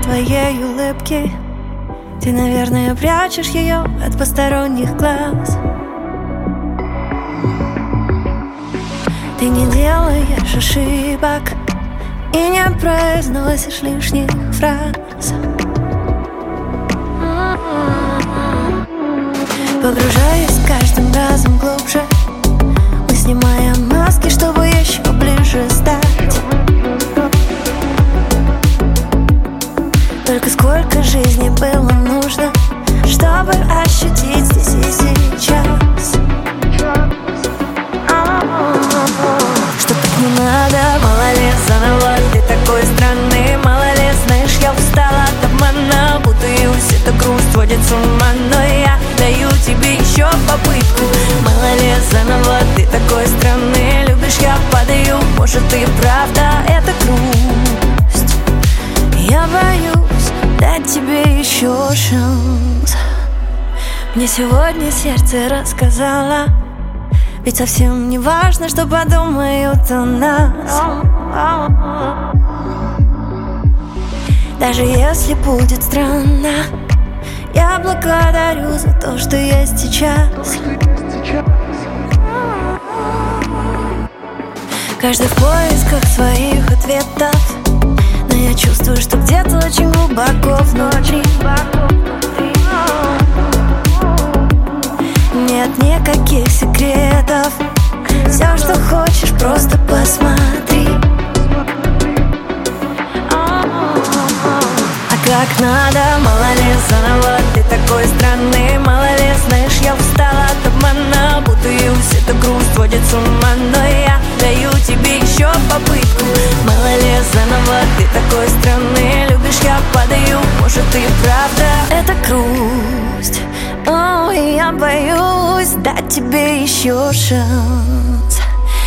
твоей улыбки. Ты, наверное, прячешь ее от посторонних глаз. Ты не делаешь ошибок и не произносишь лишних фраз. Погружаясь каждым разом глубже, мы снимаем маски, чтобы еще ближе стать. Только сколько жизни было нужно, чтобы ощутить здесь и сейчас. Что так не надо, мало ли заново. Ты такой странный, мало ли, знаешь, я устала от обмана. Путаюсь, эта грусть сводит с ума, но я даю тебе еще попытку. Мало ли заново, ты такой странный, любишь, я падаю. Может, и правда это грусть. Я боюсь дать тебе еще шанс. Мне сегодня сердце рассказало, ведь совсем не важно, что подумают о нас. Даже если будет странно, я благодарю за то, что есть сейчас. Каждый в поисках своих ответов, но я чувствую, что где-то очень глубоко внутри нет никаких секретов. Все, что хочешь, просто посмотри. А как надо, мало ли заново. Ты такой странный, мало ли, знаешь, я устала от обмана. Путаюсь, эта грусть сводит с ума, но я даю тебе еще попытку. Мало ли заново, ты такой странный, любишь, я падаю. Может, и правда это грусть. О, я боюсь дать тебе еще шанс.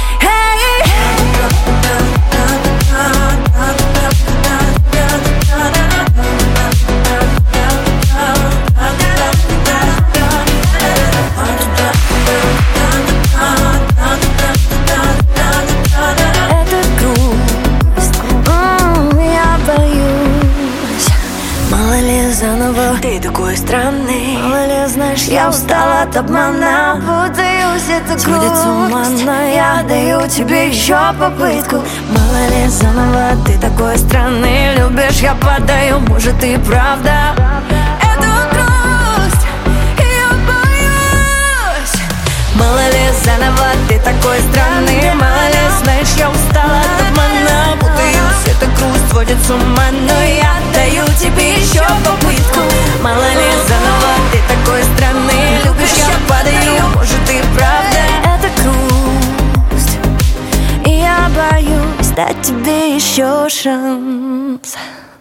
Заново. Ты такой странный, мало ли, знаешь, я устала от обмана. Путаюсь, это грусть с ума, но я даю тебе еще попытку. Мало ли заново, ты такой странный, любишь, я падаю. Может, и правда это грусть, я боюсь. Мало ли заново, ты такой странный, мало ли, знаешь, я устала от обмана. Путаюсь, эта грусть сводит с ума, но я даю тебе еще попытку. Мало ли заново, ты такой странный, любишь, я падаю. Может, и правда это грусть, и я боюсь дать тебе еще шанс.